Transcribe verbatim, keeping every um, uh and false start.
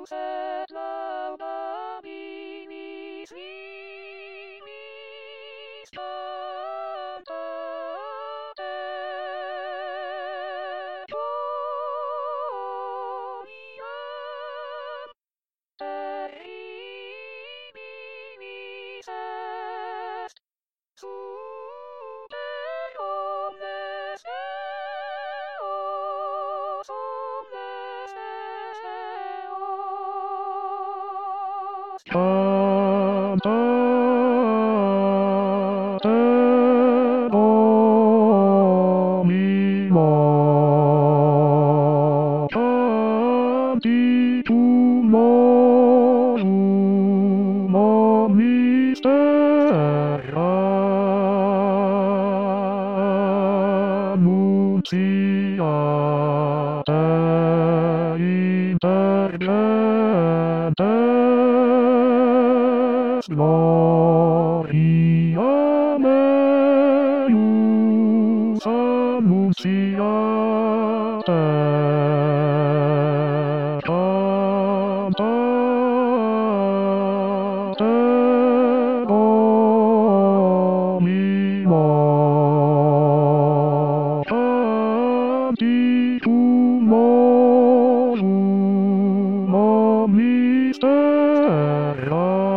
sed lauda minis limis cantate gloriam Dei minis est super omnes deos omnes deos cantate Domino cantitum novum omnis terra annunciate inter gentes gloria meius annunciate cantate Domino cantitum novum omnis terra